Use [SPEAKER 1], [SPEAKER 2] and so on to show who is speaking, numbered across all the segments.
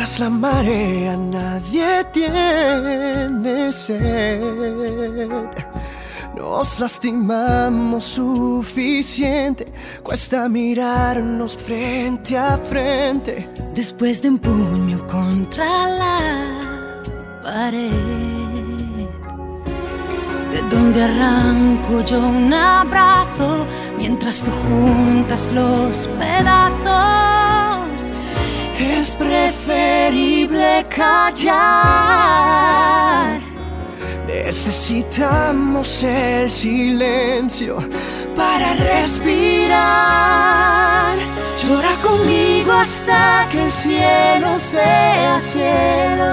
[SPEAKER 1] tras la marea nadie tiene sed. Nos lastimamos suficiente, cuesta mirarnos frente a frente.
[SPEAKER 2] Después de un puño contra la pared, de donde arranco yo un abrazo mientras tú juntas los pedazos.
[SPEAKER 1] Es preferible callar. Necesitamos el silencio para respirar. Llora conmigo hasta que el cielo sea cielo,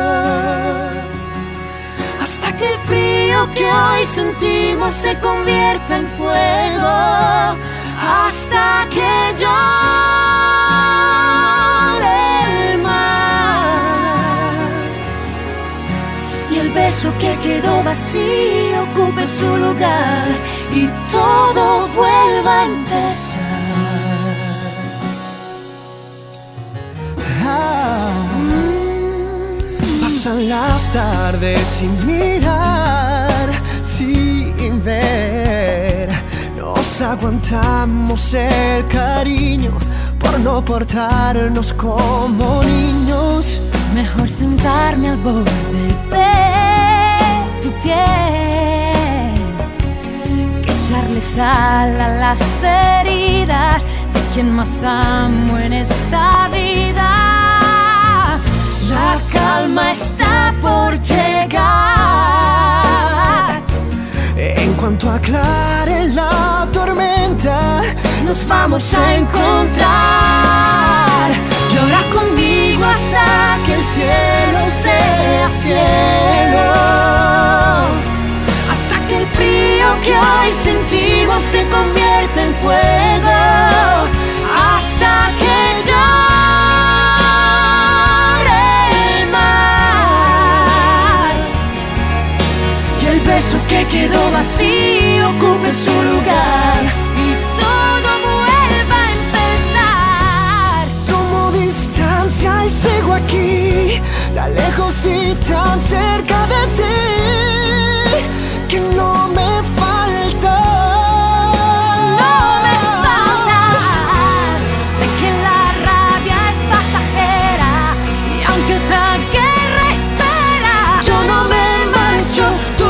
[SPEAKER 1] hasta que el frío que hoy sentimos se convierta en fuego, hasta que llore el mar y el beso que quedó vacío ocupe su lugar y todo vuelva a empezar. Pasan las tardes sin mirar, sin ver. Nos aguantamos el cariño por no portarnos como niños.
[SPEAKER 2] Mejor sentarme al borde de tu piel que echarle sal a las heridas de quien más amo en esta vida. La calma está por llegar.
[SPEAKER 1] En cuanto aclare la tormenta, nos vamos a encontrar. Llora conmigo hasta que el cielo sea cielo, hasta que el frío que hoy sentimos se convierta en fuego, hasta que el beso que quedó vacío ocupe su lugar y todo vuelva a empezar. Tomo distancia y sigo aquí, tan lejos y tan cerca de ti, que no me falta.
[SPEAKER 2] No me faltas. Sé que la rabia es pasajera y aunque otra guerra espera,
[SPEAKER 1] yo no me marcho.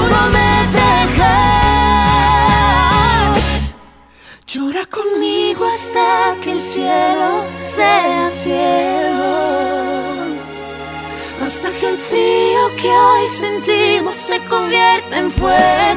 [SPEAKER 1] Llora conmigo hasta que el cielo sea cielo, hasta que el frío que hoy sentimos se convierta en fuego.